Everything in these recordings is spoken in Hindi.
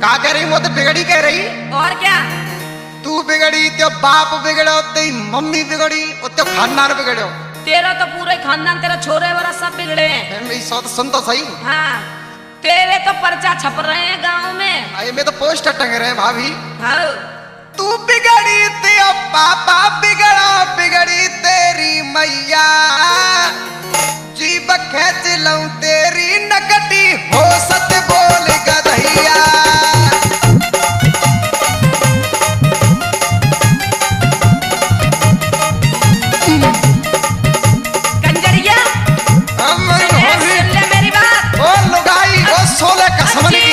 का कह रही? वो तो बिगड़ी कह रही। और क्या? तू बिगड़ी तो बाप बिगड़ो, तेरी मम्मी बिगड़ी तो खानदान बिगड़ो। तेरा तो पूरे खानदान, तेरा छोरे वाला सब बिगड़े हैं। मेरी सोच सुन तो सही। हाँ, तेरे तो पर्चा छप रहे हैं गांव में। अरे में तो पोस्टर टंग रहे हैं भाभी। हाँ। तू बिगड़ी तो पापा बिगड़ा, बिगड़ी तेरी मैया, जीभ खेच लऊं तेरी नकटी हो सत बोल गधैया। कंजरिया सुन ले मेरी बात। ओ लुगाई ओ सोले कसम की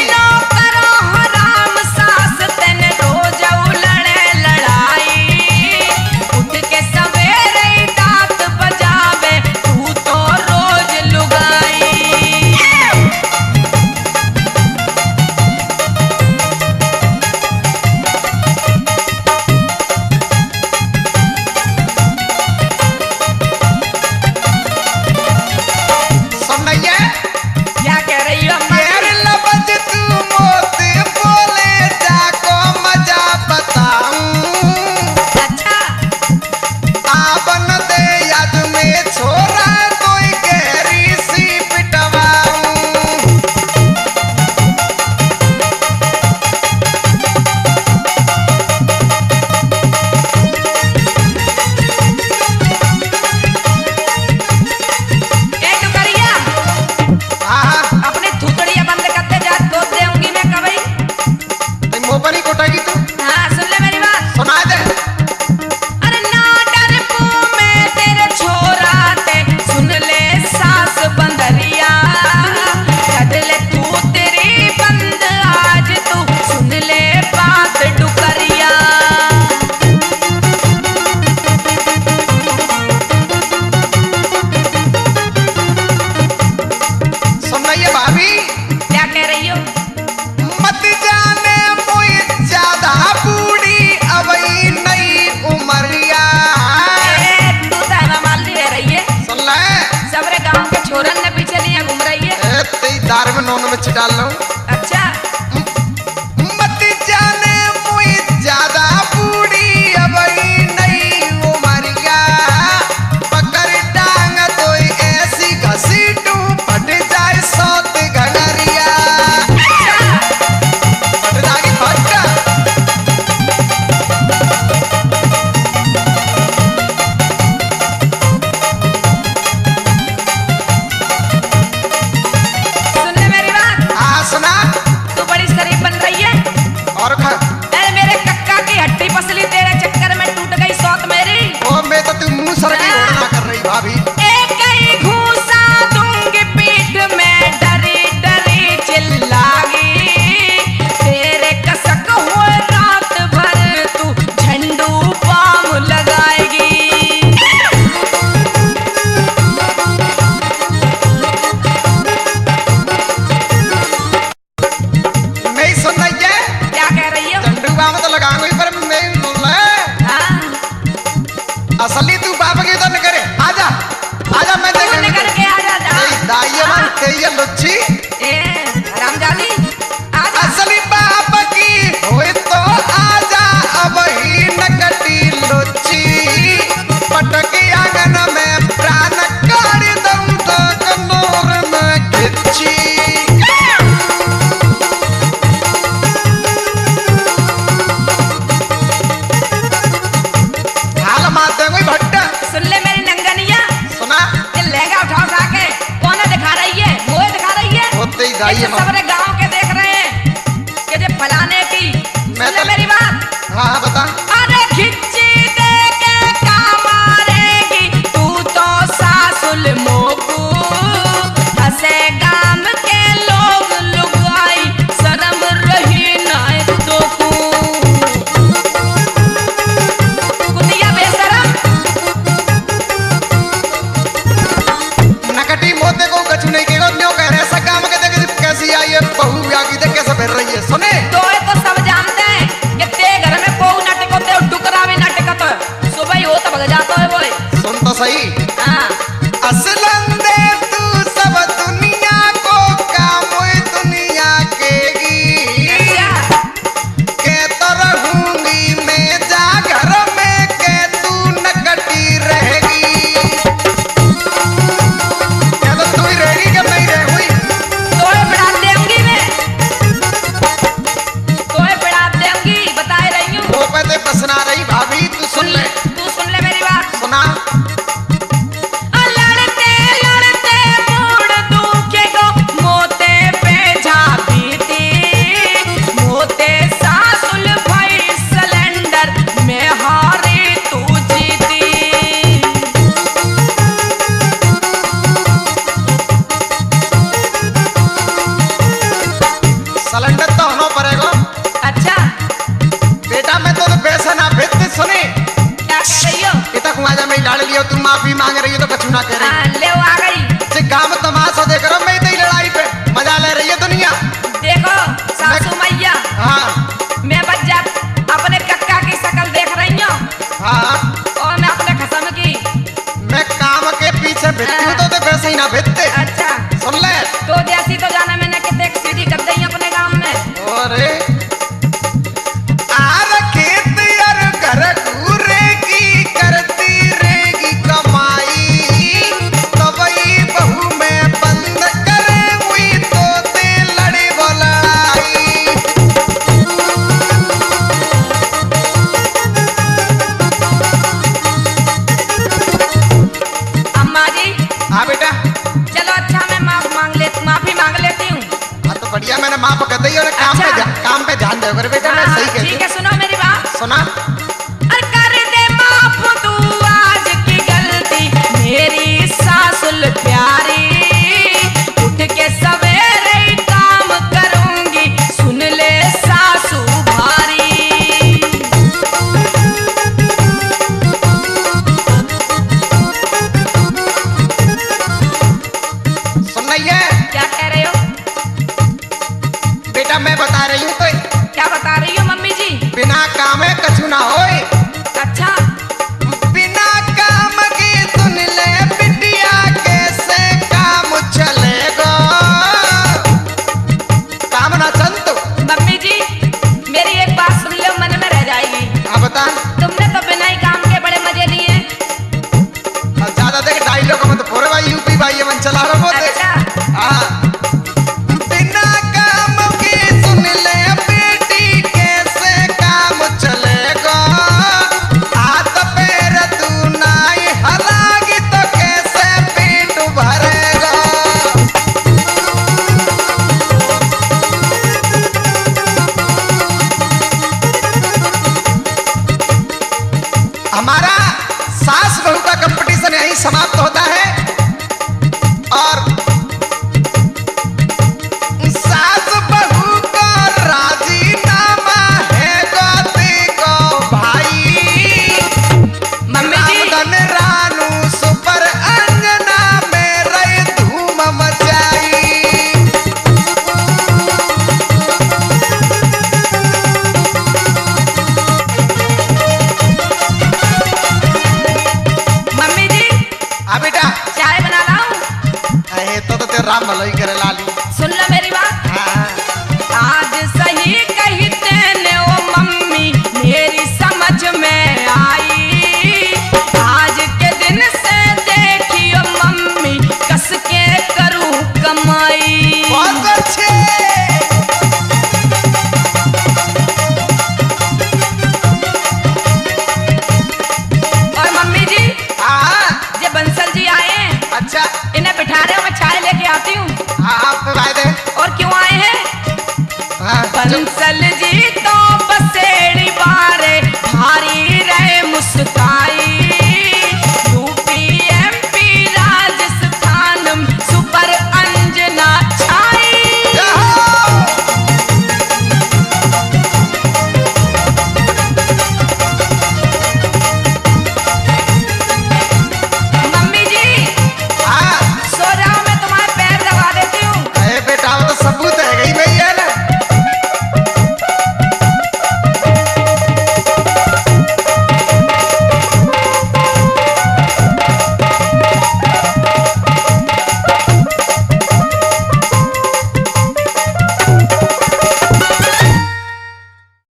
नॉन में डाल लो। अच्छा मत जाने कोई ज्यादा बूढ़ी अब नहीं उमरिया, पकड़ टांग तो ऐसी घसीटू फट जाए सौत घंगरिया। फट जाएगी फट। और अरे मेरे कक्का की हड्डी पसली तेरे चक्कर में टूट गई सौत मेरी। ओ मैं तो तू मुंह सर की ओढ़ना कर रही भाभी। एक ही घूसा दूंगी पीठ में, डरी डरी चिल्लागी, तेरे कसक हुए रात भर तू झंडू पाम लगाएगी। नहीं सुन रही है? क्या कह रही हो? झंडू पाम तो लगाऊंगी पर मैं असली तू बाप की तो न करे। आजा आजा मैं देख निकल के आजा जा। दाइया मारते ये लुच्ची ए हरामजादी आजा। असली बाप की होए तो आजा, अब ही नकटी लुच्ची, पटकी आंगन में प्राण काढ़ दूं तो कनोर में खिच्ची। हाल मारते कोई भट्टा। सुन ले मेरी नंगनिया। सुना? ये लहंगा उठा उठा के कौन दिखा रही है? वो दिखा रही है। होते ही दाइया सबरे गांव के देख रहे हैं कि जे फलाने की। सुन ले मेरी बात। हाँ बता। अरे खिच्ची दे के काम मारेगी तू तो सासुल मोकू, हंसे गांव के लोग लुगाई शर्म रही ना तो को। कुतिया बेशरम नकटी मोते को कछु नहीं केगो न्यो कह रहे ऐसा काम के देख कैसी आई है बहू आगी देख कैसे फिर रही है। सुने तो सब जानते हैं कि ते घर में बहु ना टिकते और डुकरा भी ना टिकत, सुबह ही हो तब भग जाता है बोले। सुन तो सही। हाँ असलन दे तू सब दुनिया को काम दुनिया केगी, पंडित तो होना पड़ेगा। अच्छा बेटा मैं तो पैसा ना भेजते सुने। क्या कह रही हो? इतना कुआजा में डाल लियो, तुम माफी मांग रही हो तो कछु ना कह रही। हाँ, ले आ गई। से गांव तमाशा देख रहा मैं इतनी लड़ाई पे मजा ले रही है दुनिया। देखो सासू मैया, हाँ मैं बच्चा अपने कक्का की शक्ल देख रही हूँ हाँ और मैं अपने खसम की। मैं काम के पीछे भेजती हूँ तो वैसे ही ना भेजते। अच्छा सुन ले तो जैसी तो जाना मैंने कितने सीधी कर दी अपने गांव में। अरे आर खेत यार घर घूरेगी करती रहेगी कमाई, तबई बहू में बंद करे हुई तो ते लड़ी बोलाई। अम्मा जी हाँ बेटा। चलो अच्छा मैं माफी मांग लेती हूँ। हाँ तो बढ़िया, मैंने माफ कर दी और अच्छा। काम पे ध्यान दे बेटा। मैं सही कहती ठीक है, सुनो मेरी बात। हूँ। सुना अरे कर दे माफ तू आज की गलती मेरी सासुल प्यारी, उठ के सवेरे ही काम करूंगी सुन ले सासू भारी। सुन रही है क्या कह रहे हो? बेटा? मैं बता रही हूँ तो क्या बता रही हो मम्मी जी? बिना काम है कछु ना होए। अच्छा बिना काम के सुन ले बिटिया कैसे काम चलेगा। काम ना चल तो मम्मी जी मेरी एक बात सुन लो, मन में रह जाएगी। हाँ बता। तुमने तो बिना ही काम के बड़े मजे लिए। ज्यादा देख डायलॉग में तो पूरे भाई यूपी भाई मन चला रहा होते। अच्छा हाँ बिना काम के सुन ले बेटी कैसे काम चलेगा। हाथ पैर तू नाई हलागी तो कैसे पेट भरेगा। हमारा सास बहू का कंपटीशन यहीं समाप्त होता है और सास बहू का राजीनामा है गोती को भाई। मम्मी जी रामधन रानू सुपर अंजना में रही धूम मचाई। मम्मी जी हाँ बेटा। चाय बना लाऊं? अरे तो तेरे राम भलाई करे लाली। सुन लो मेरी बात। हाँ आज सही कहते ने ओ मम्मी मेरी समझ में आई, आज के दिन से देखियो मम्मी कस के करूं कमाई। बहुत अच्छे। और मम्मी जी हाँ जब बंसल जी आए हैं, अच्छा। इन्हें बिठा रहे हो, मैं चाय लेके आती हूँ। हाँ आप भाई दे। और क्यों आए हैं? हाँ बंसल जी